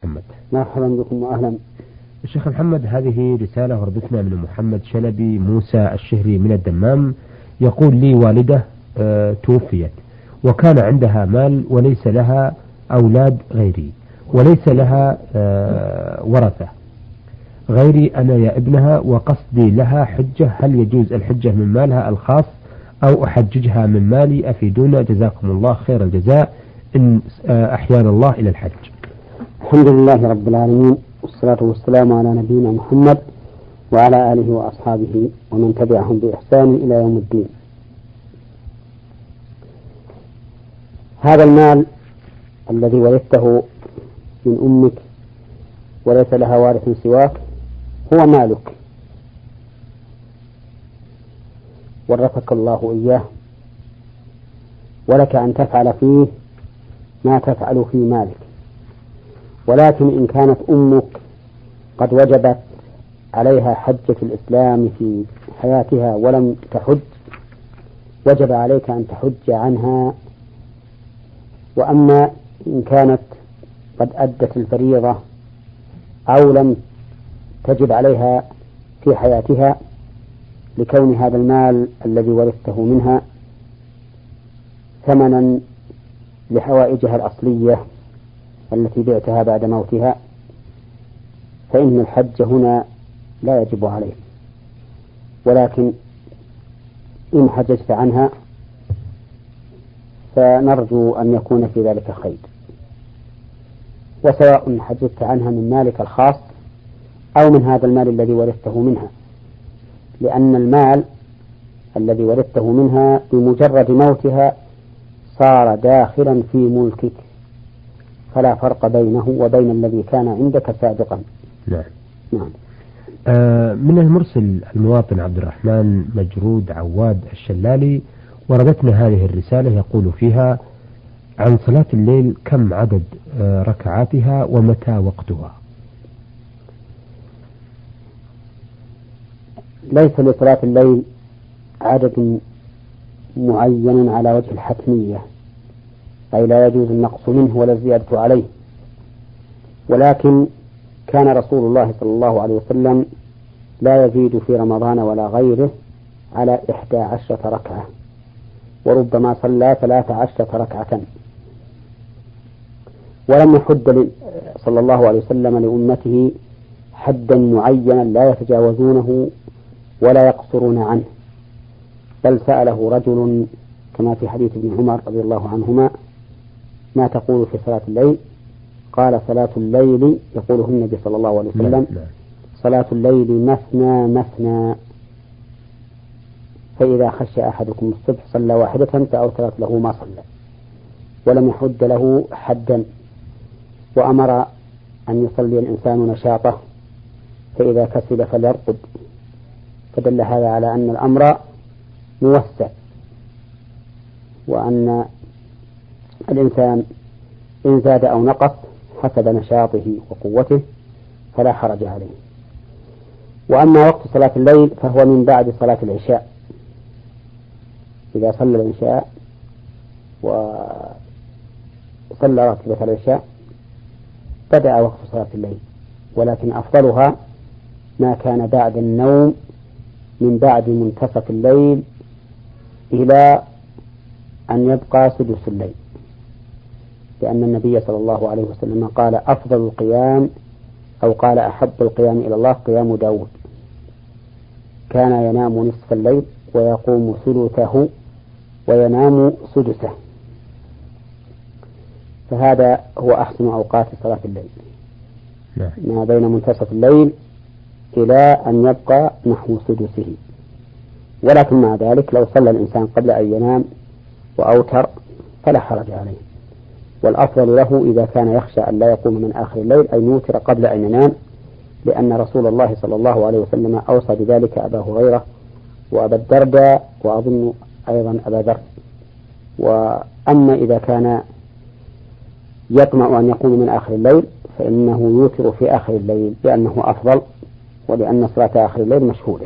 محمد. مرحبا بكم وأهلا. الشيخ محمد، هذه رسالة وردتنا من محمد شلبي موسى الشهري من الدمام. يقول لي والدة توفيت وكان عندها مال وليس لها أولاد غيري وليس لها ورثة غيري أنا يا ابنها، وقصدي لها حجة، هل يجوز الحجة من مالها الخاص أو أحججها من مالي؟ أفيدونا جزاكم الله خير الجزاء إن أحيانا الله إلى الحج. الحمد لله رب العالمين، والصلاة والسلام على نبينا محمد وعلى آله وأصحابه ومن تبعهم بإحسان إلى يوم الدين. هذا المال الذي ورثته من أمك وليس لها وارث سواك هو مالك، ورثك الله إياه، ولك أن تفعل فيه ما تفعل في مالك. ولكن إن كانت أمك قد وجبت عليها حجة الإسلام في حياتها ولم تحج، وجب عليك أن تحج عنها. وأما إن كانت قد أدت الفريضة أو لم تجب عليها في حياتها لكون هذا المال الذي ورثته منها ثمنا لحوائجها الأصلية التي بعتها بعد موتها، فإن الحج هنا لا يجب عليه. ولكن إن حججت عنها فنرجو أن يكون في ذلك خير. وسواء حججت عنها من مالك الخاص أو من هذا المال الذي ورثته منها، لأن المال الذي ورثته منها بمجرد موتها صار داخلا في ملكك، فلا فرق بينه وبين الذي كان عندك سابقا. نعم. نعم. من المرسل المواطن عبد الرحمن مجرود عواد الشلالي وردتنا هذه الرسالة، يقول فيها عن صلاة الليل كم عدد ركعاتها ومتى وقتها؟ ليس لصلاة الليل عدد معين على وجه الحتمية، أي لا يجوز النقص منه ولا الزيادة عليه، ولكن كان رسول الله صلى الله عليه وسلم لا يزيد في رمضان ولا غيره على 11 ركعة، وربما صلى 13 ركعة. ولم يحد صلى الله عليه وسلم لأمته حدا معينا لا يتجاوزونه ولا يقصرون عنه، بل سأله رجل كما في حديث ابن عمر رضي الله عنهما ما تقول في صلاة الليل؟ قال صلاة الليل، يقوله النبي صلى الله عليه وسلم صلاة الليل مثنى مثنى، فإذا خشى أحدكم الصبح صلى واحدة فأوترت له ما صلى، ولم يحد له حدا. وأمر أن يصلي الإنسان نشاطه، فإذا كسل فليرقد، فدل هذا على أن الأمر موسع، وأن الإنسان إن زاد أو نقص حسب نشاطه وقوته فلا حرج عليه. وأما وقت صلاة الليل فهو من بعد صلاة العشاء، إذا صلى العشاء وصلى راتبة العشاء بدأ وقت صلاة الليل، ولكن أفضلها ما كان بعد النوم من بعد منتصف الليل إلى أن يبقى سدس الليل، لأن النبي صلى الله عليه وسلم قال أفضل القيام أو قال أحب القيام إلى الله قيام داود، كان ينام نصف الليل ويقوم ثلثه وينام سدسه، فهذا هو أحسن أوقات صلاة الليل، ما بين منتصف الليل إلى أن يبقى نحو سدسه. ولكن مع ذلك لو صلى الإنسان قبل أن ينام وأوتر فلا حرج عليه، والأفضل له إذا كان يخشى أن لا يقوم من آخر الليل أن يوتر قبل أن ينام، لأن رسول الله صلى الله عليه وسلم أوصى بذلك أبا هريرة وأبا الدرداء وأظن أيضا أبا ذر. وأما إذا كان يطمع أن يقوم من آخر الليل فإنه يوتر في آخر الليل لأنه أفضل، ولأن صلاة آخر الليل مشهودة.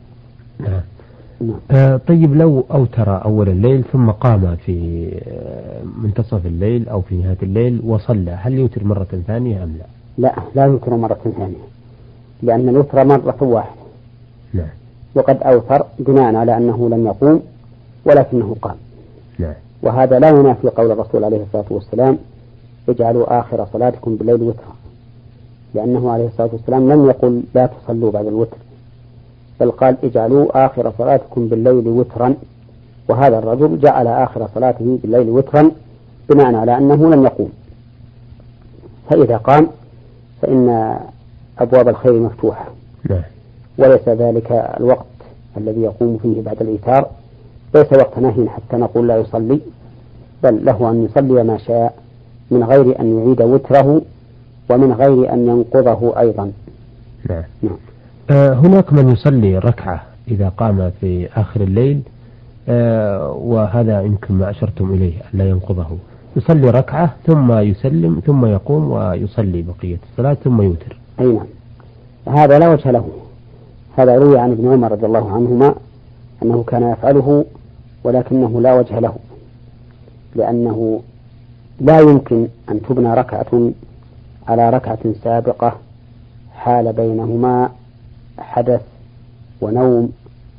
طيب لو أوتر أول الليل ثم قام في منتصف الليل أو في نهاية الليل وصلى، هل يوتر مرة ثانية أم لا؟ لا يوتر مرة ثانية، لأن الوتر مرة واحدة. نعم. وقد أوتر بناء على أنه لم يقوم ولكنه قام. نعم. وهذا لا ينافي قول الرسول عليه الصلاة والسلام اجعلوا آخر صلاتكم بالليل وترا، لأنه عليه الصلاة والسلام لم يقل لا تصلوا بعد الوتر، بل قال اجعلوا آخر صلاتكم بالليل وترا، وهذا الرجل جعل آخر صلاته بالليل وترا بناء على أنه لم يقوم. فإذا قام فإن أبواب الخير مفتوحة. نعم. وليس ذلك الوقت الذي يقوم فيه بعد الإيتار ليس وقت نهي حتى نقول لا يصلي، بل له أن يصلي ما شاء من غير أن يعيد وتره ومن غير أن ينقضه أيضا. نعم. هناك من يصلي ركعة إذا قام في آخر الليل، وهذا يمكن ما أشرتم إليه ألا ينقضه، يصلي ركعة ثم يسلم ثم يقوم ويصلي بقية الصلاة ثم يوتر. أي نعم، هذا لا وجه له. هذا روي عن ابن عمر رضي الله عنهما أنه كان يفعله، ولكنه لا وجه له، لأنه لا يمكن أن تبنى ركعة على ركعة سابقة حال بينهما حدث ونوم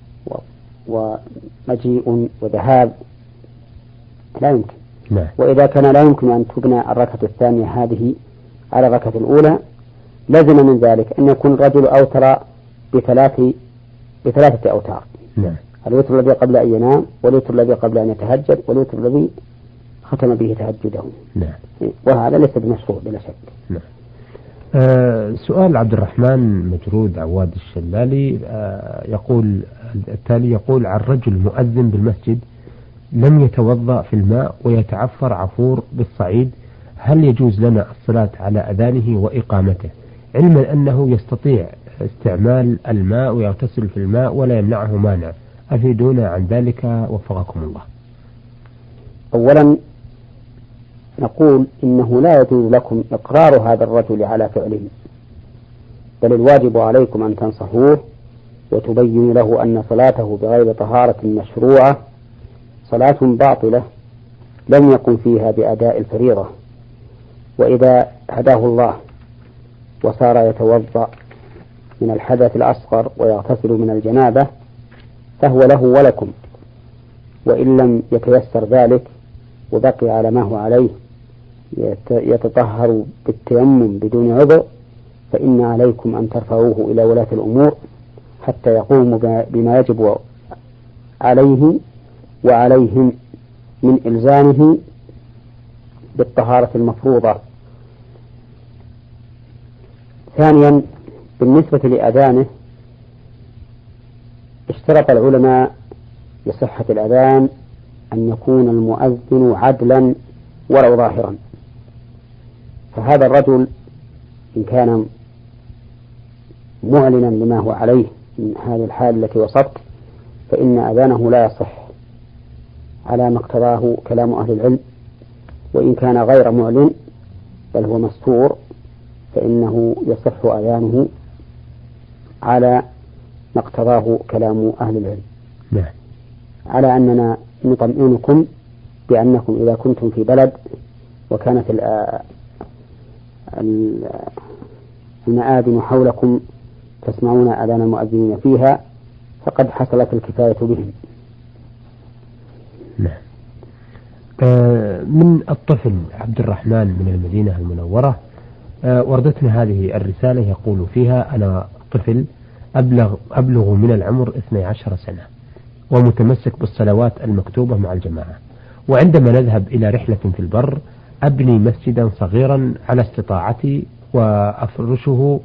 ومجيء وذهاب، لا يمكن. نعم. وإذا كان لا يمكن أن تبنى الركعة الثانية هذه على الركعة الأولى، لزم من ذلك أن يكون الرجل أوتر بثلاثة أوتار. نعم. الوتر الذي قبل أن ينام، والوتر الذي قبل أن يتهجد، والوتر الذي ختم به تهجده. نعم. وهذا ليس بمشروع بلا شك. نعم. سؤال عبد الرحمن مجرود عواد الشلالي يقول التالي: يقول عن رجل مؤذن بالمسجد لم يتوضأ في الماء ويتعفر عفور بالصعيد، هل يجوز لنا الصلاة على أذانه وإقامته، علما أنه يستطيع استعمال الماء ويغتسل في الماء ولا يمنعه مانع؟ أفيدونا عن ذلك وفقكم الله. أولا نقول إنه لا يجوز لكم إقرار هذا الرجل على فعله، بل الواجب عليكم أن تنصحوه وتبينوا له أن صلاته بغير طهارة مشروعة صلاة باطلة لم يكن فيها بأداء الفريضة. وإذا هداه الله وصار يتوضأ من الحدث الأصغر ويغتسل من الجنابة فهو له ولكم، وإن لم يتيسر ذلك وبقي على ما هو عليه يتطهر بالتيمم بدون عذر، فإن عليكم أن ترفعوه إلى ولاة الأمور حتى يقوموا بما يجب عليه وعليهم من إلزامه بالطهارة المفروضة. ثانيا، بالنسبة لأذانه اشترط العلماء لصحة الأذان أن يكون المؤذن عدلا ولو ظاهرا، فهذا الرجل إن كان معلنا لما هو عليه من هذه الحال التي وصفت فإن أذانه لا يصح على ما اقتضاه كلام أهل العلم، وإن كان غير معلن بل هو مستور فإنه يصح أذانه على ما اقتضاه كلام أهل العلم. نعم. على أننا نطمئنكم بأنكم إذا كنتم في بلد وكانت المآذن حولكم تسمعون أذان المؤذنين فيها فقد حصلت الكفاية بهم. نعم. من الطفل عبد الرحمن من المدينة المنورة وردتنا هذه الرسالة يقول فيها: أنا طفل أبلغ من العمر 12 سنة ومتمسك بالصلوات المكتوبة مع الجماعة، وعندما نذهب إلى رحلة في البر أبني مسجدا صغيرا على استطاعتي وأفرشه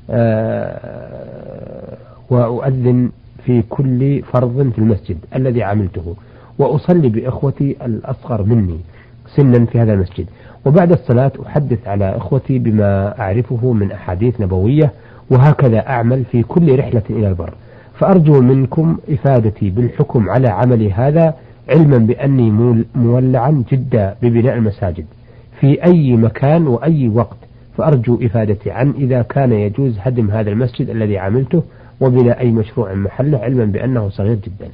وأؤذن في كل فرض في المسجد الذي عملته، وأصلي بإخوتي الأصغر مني سنا في هذا المسجد، وبعد الصلاة أحدث على إخوتي بما أعرفه من أحاديث نبوية، وهكذا أعمل في كل رحلة إلى البر. فأرجو منكم إفادتي بالحكم على عملي هذا، علما بأني مولعا جدا ببناء المساجد في أي مكان وأي وقت، فأرجو إفادتي عن إذا كان يجوز هدم هذا المسجد الذي عملته وبناء أي مشروع محله، علما بأنه صغير جدا.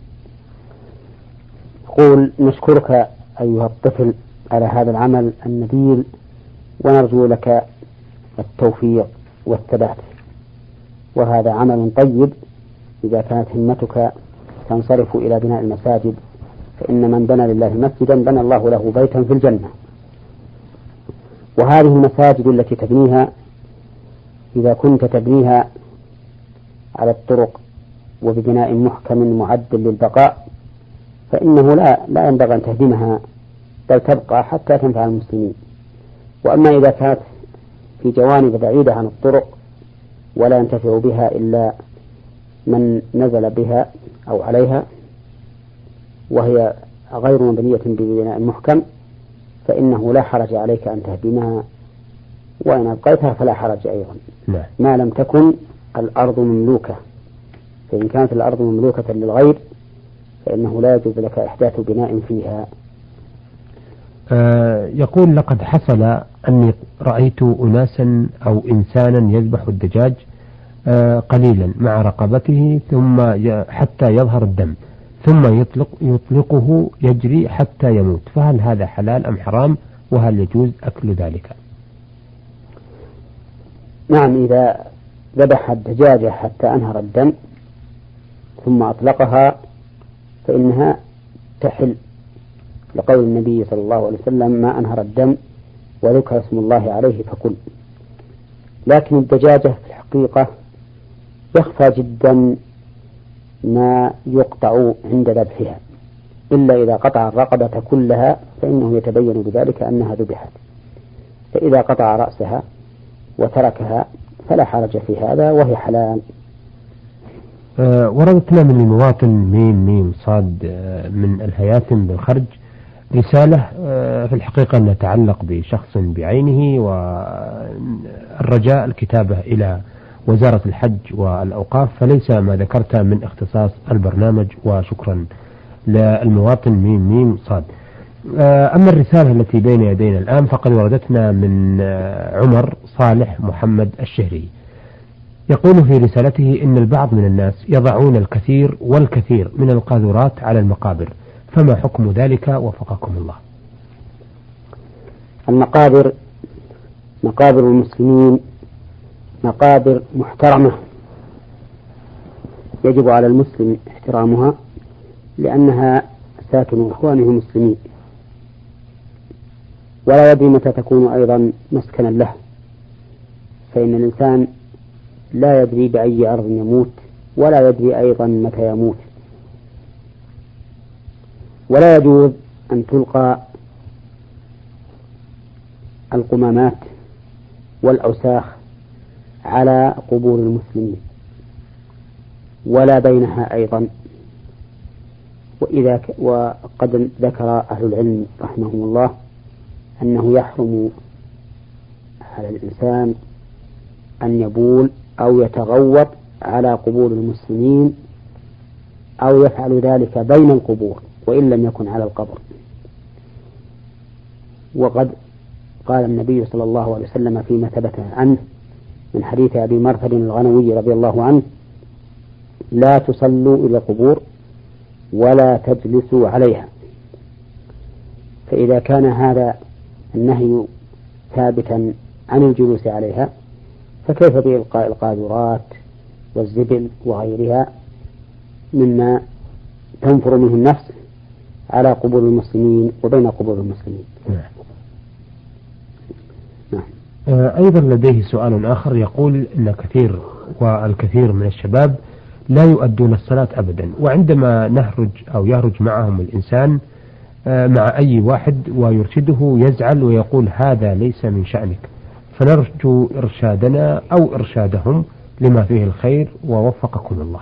أقول نشكرك أيها الطفل على هذا العمل النبيل، ونرجو لك التوفيق والثبات، وهذا عمل طيب إذا كانت همتك تنصرف إلى بناء المساجد، فإن من بنى لله مسجدا بنى الله له بيتا في الجنة. وهذه المساجد التي تبنيها إذا كنت تبنيها على الطرق وببناء محكم معد للبقاء فإنه لا ينبغي أن تهدمها، بل تبقى حتى تنفع المسلمين. وأما إذا كانت في جوانب بعيدة عن الطرق ولا ينتفع بها إلا من نزل بها أو عليها وهي غير مبنية ببناء محكم فإنه لا حرج عليك أن تهدمها، وإن أبقيتها فلا حرج أيضا ما لم تكن الأرض مملوكة. فإن كانت الأرض مملوكة للغير فإنه لا يجوز لك إحداث بناء فيها. يقول لقد حصل أني رأيت أناسا أو إنسانا يذبح الدجاج قليلا مع رقبته ثم حتى يظهر الدم ثم يطلقه يجري حتى يموت، فهل هذا حلال أم حرام، وهل يجوز أكل ذلك؟ نعم، إذا ذبح الدجاجة حتى أنهر الدم ثم أطلقها فإنها تحل، لقول النبي صلى الله عليه وسلم ما أنهر الدم وذكر اسم الله عليه فكل. لكن الدجاجة في الحقيقة يخفى جدا ما يقطع عند ذبحها، إلا إذا قطع الرقبة كلها فإنه يتبين بذلك أنها ذبحت، فإذا قطع رأسها وتركها فلا حرج في هذا وهي حلال. وردتنا من المواطن ميم صاد من الهياثم بالخرج رسالة في الحقيقة أن تتعلق بشخص بعينه، والرجاء الكتابة إلى وزارة الحج والأوقاف، فليس ما ذكرت من اختصاص البرنامج، وشكرا للمواطن ميم صاد. أما الرسالة التي بين يدينا الآن فقد وردتنا من عمر صالح محمد الشهري، يقول في رسالته إن البعض من الناس يضعون الكثير والكثير من القاذورات على المقابر، فما حكم ذلك وفقكم الله؟ المقابر مقابر المسلمين مقابر محترمة يجب على المسلم احترامها، لأنها ساكن إخوانه المسلمين، ولا يدري متى تكون أيضا مسكنا له، فإن الإنسان لا يدري بأي أرض يموت ولا يدري أيضا متى يموت. ولا يجوز أن تلقى القمامات والأوساخ على قبور المسلمين ولا بينها أيضا. وقد ذكر أهل العلم رحمهم الله أنه يحرم على الإنسان أن يبول أو يتغوط على قبور المسلمين أو يفعل ذلك بين القبور وإن لم يكن على القبر. وقد قال النبي صلى الله عليه وسلم فيما ثبت عنه من حديث أبي مرثد الغنوي رضي الله عنه: لا تصلوا إلى القبور ولا تجلسوا عليها. فإذا كان هذا النهي ثابتا عن الجلوس عليها فكيف بإلقاء القاذورات والزبل وغيرها مما تنفر منه النفس على قبور المسلمين وبين قبور المسلمين؟ نعم. أيضا لديه سؤال آخر يقول إن الكثير من الشباب لا يؤدون الصلاة أبدا، وعندما نهرج أو يهرج معهم الإنسان مع أي واحد ويرشده يزعل ويقول هذا ليس من شأنك، فنرجو إرشادنا أو إرشادهم لما فيه الخير ووفقكم الله.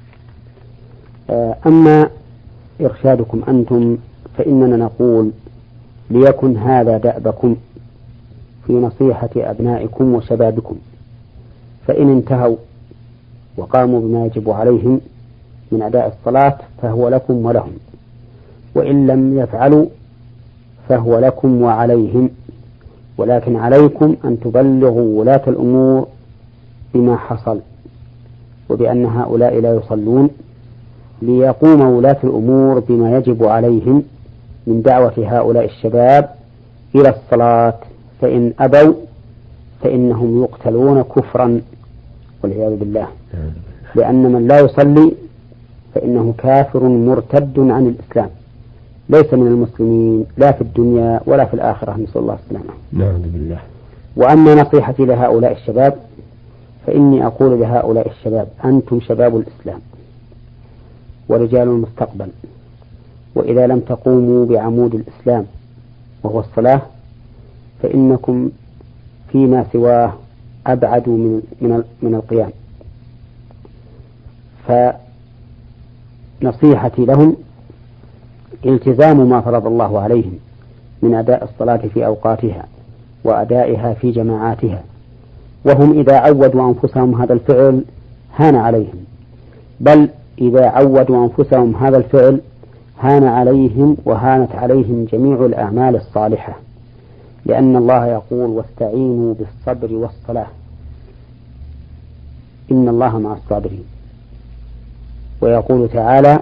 أما إرشادكم أنتم فإننا نقول ليكن هذا دأبكم في نصيحة أبنائكم وشبابكم، فإن انتهوا وقاموا بما يجب عليهم من أداء الصلاة فهو لكم ولهم، وإن لم يفعلوا فهو لكم وعليهم، ولكن عليكم أن تبلغوا ولاة الأمور بما حصل وبأن هؤلاء لا يصلون، ليقوم ولاة الأمور بما يجب عليهم من دعوة هؤلاء الشباب إلى الصلاة، فإن أبوا فإنهم يقتلون كفرا والعياذ بالله، لأن من لا يصلي فإنه كافر مرتد عن الإسلام، ليس من المسلمين لا في الدنيا ولا في الآخرة، نسأل الله السلامة. نعم بالله. وأما نصيحتي لهؤلاء الشباب فإني أقول لهؤلاء الشباب: أنتم شباب الإسلام ورجال المستقبل، وإذا لم تقوموا بعمود الإسلام وهو الصلاة فإنكم فيما سواه أبعد من القيام. فنصيحتي لهم التزام ما فرض الله عليهم من أداء الصلاة في أوقاتها وأدائها في جماعاتها، وهم إذا عودوا أنفسهم هذا الفعل هان عليهم، بل إذا عودوا أنفسهم هذا الفعل هان عليهم وهانت عليهم جميع الأعمال الصالحة، لأن الله يقول: واستعينوا بالصبر والصلاة إن الله مع الصابرين. ويقول تعالى: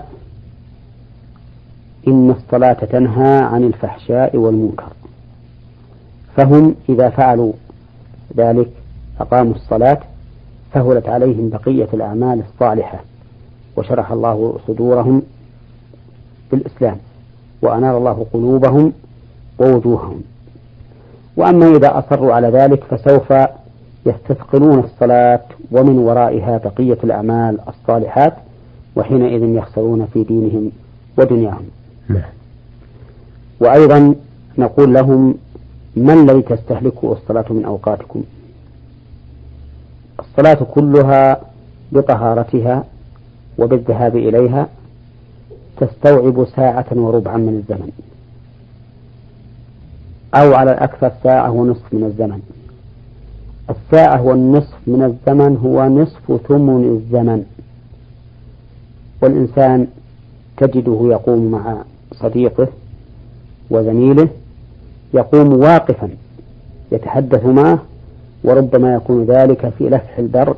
إن الصلاة تنهى عن الفحشاء والمنكر. فهم إذا فعلوا ذلك أقاموا الصلاة سهلت عليهم بقية الأعمال الصالحة، وشرح الله صدورهم بالإسلام، وأنار الله قلوبهم ووجوههم. وأما إذا أصروا على ذلك فسوف يستثقلون الصلاة ومن ورائها بقية الأعمال الصالحات، وحينئذ يخسرون في دينهم ودنياهم. وأيضا نقول لهم: ما الذي تستهلكه الصلاة من أوقاتكم؟ الصلاة كلها بطهارتها وبالذهاب إليها تستوعب ساعة وربعا من الزمن، أو على الأكثر ساعة ونصف من الزمن. الساعة والنصف من الزمن هو نصف ثمن الزمن، والإنسان تجده يقوم مع صديقه وزميله، يقوم واقفا يتحدث معه، وربما يكون ذلك في لفح البرد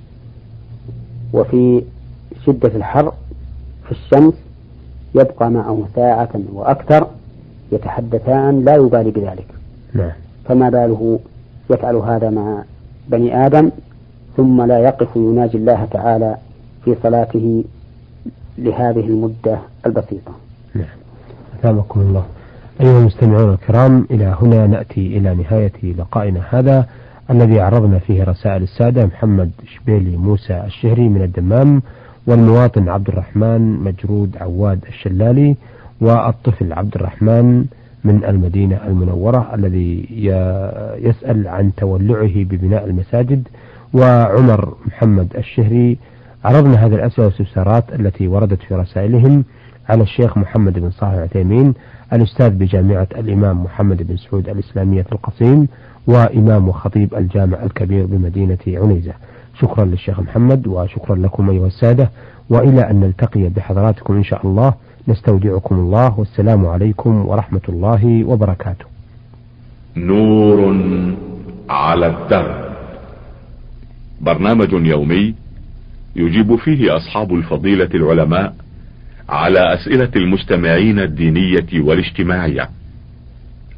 وفي شدة الحر في الشمس، يبقى معه ساعة وأكثر يتحدثان لا يبالي بذلك. فما باله يفعل هذا مع بني آدم ثم لا يقف يناجي الله تعالى في صلاته لهذه المدة البسيطة. أثابكم الله. أيها المستمعون الكرام، إلى هنا نأتي إلى نهاية لقائنا هذا الذي عرضنا فيه رسائل السادة محمد شبيلي موسى الشهري من الدمام، والمواطن عبد الرحمن مجرود عواد الشلالي، والطفل عبد الرحمن من المدينة المنورة الذي يسأل عن تولعه ببناء المساجد، وعمر محمد الشهري. عرضنا هذه الأسئلة والاستفسارات التي وردت في رسائلهم على الشيخ محمد بن صالح العثيمين، الأستاذ بجامعة الإمام محمد بن سعود الإسلامية في القصيم، وإمام وخطيب الجامع الكبير بمدينة عنيزة. شكرا للشيخ محمد، وشكرا لكم أيها السادة، وإلى أن نلتقي بحضراتكم إن شاء الله، نستودعكم الله، والسلام عليكم ورحمة الله وبركاته. نور على الدرب، برنامج يومي يجيب فيه أصحاب الفضيلة العلماء على أسئلة المستمعين الدينية والاجتماعية.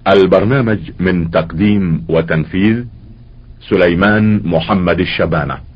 البرنامج من تقديم وتنفيذ سليمان محمد الشبانة.